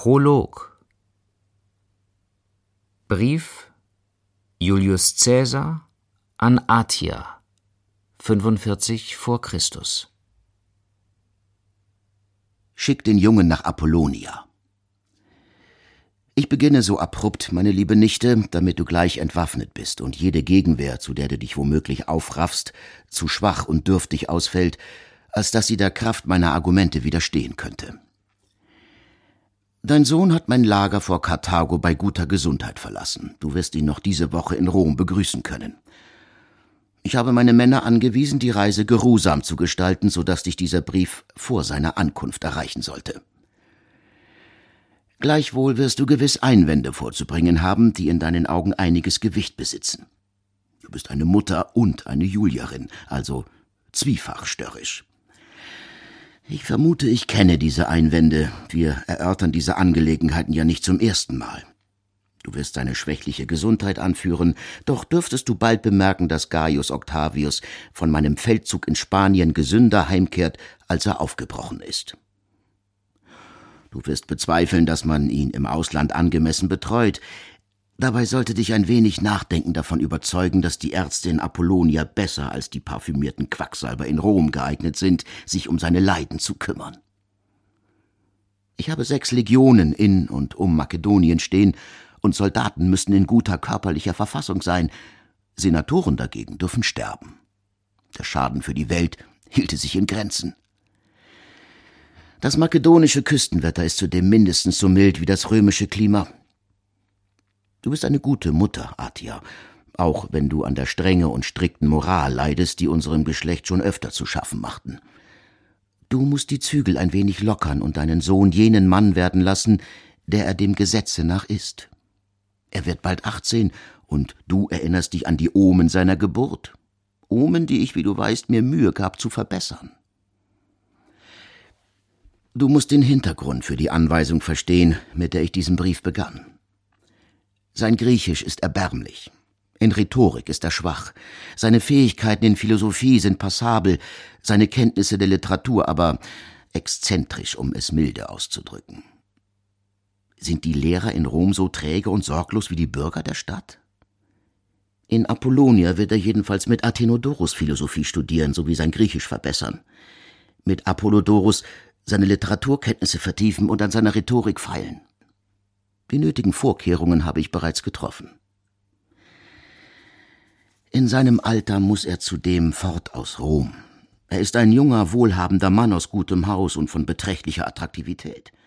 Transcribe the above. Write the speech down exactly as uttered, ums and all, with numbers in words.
Prolog. Brief Julius Caesar an Atia, fünfundvierzig vor Christus. Schick den Jungen nach Apollonia. Ich beginne so abrupt, meine liebe Nichte, damit du gleich entwaffnet bist und jede Gegenwehr, zu der du dich womöglich aufraffst, zu schwach und dürftig ausfällt, als dass sie der Kraft meiner Argumente widerstehen könnte. Dein Sohn hat mein Lager vor Karthago bei guter Gesundheit verlassen. Du wirst ihn noch diese Woche in Rom begrüßen können. Ich habe meine Männer angewiesen, die Reise geruhsam zu gestalten, so dass dich dieser Brief vor seiner Ankunft erreichen sollte. Gleichwohl wirst du gewiss Einwände vorzubringen haben, die in deinen Augen einiges Gewicht besitzen. Du bist eine Mutter und eine Julierin, also zwiefach störrisch. Ich vermute, ich kenne diese Einwände. Wir erörtern diese Angelegenheiten ja nicht zum ersten Mal. Du wirst deine schwächliche Gesundheit anführen, doch dürftest du bald bemerken, dass Gaius Octavius von meinem Feldzug in Spanien gesünder heimkehrt, als er aufgebrochen ist. Du wirst bezweifeln, dass man ihn im Ausland angemessen betreut. Dabei sollte dich ein wenig Nachdenken davon überzeugen, dass die Ärzte in Apollonia besser als die parfümierten Quacksalber in Rom geeignet sind, sich um seine Leiden zu kümmern. Ich habe sechs Legionen in und um Makedonien stehen, und Soldaten müssen in guter körperlicher Verfassung sein. Senatoren dagegen dürfen sterben. Der Schaden für die Welt hielte sich in Grenzen. Das makedonische Küstenwetter ist zudem mindestens so mild wie das römische Klima. Du bist eine gute Mutter, Atia, auch wenn du an der Strenge und strikten Moral leidest, die unserem Geschlecht schon öfter zu schaffen machten. Du musst die Zügel ein wenig lockern und deinen Sohn jenen Mann werden lassen, der er dem Gesetze nach ist. Er wird bald achtzehn, und du erinnerst dich an die Omen seiner Geburt. Omen, die ich, wie du weißt, mir Mühe gab zu verbessern. Du musst den Hintergrund für die Anweisung verstehen, mit der ich diesen Brief begann. Sein Griechisch ist erbärmlich. In Rhetorik ist er schwach. Seine Fähigkeiten in Philosophie sind passabel, seine Kenntnisse der Literatur aber exzentrisch, um es milde auszudrücken. Sind die Lehrer in Rom so träge und sorglos wie die Bürger der Stadt? In Apollonia wird er jedenfalls mit Athenodorus Philosophie studieren sowie sein Griechisch verbessern. Mit Apollodorus seine Literaturkenntnisse vertiefen und an seiner Rhetorik feilen. Die nötigen Vorkehrungen habe ich bereits getroffen. In seinem Alter muss er zudem fort aus Rom. Er ist ein junger, wohlhabender Mann aus gutem Haus und von beträchtlicher Attraktivität.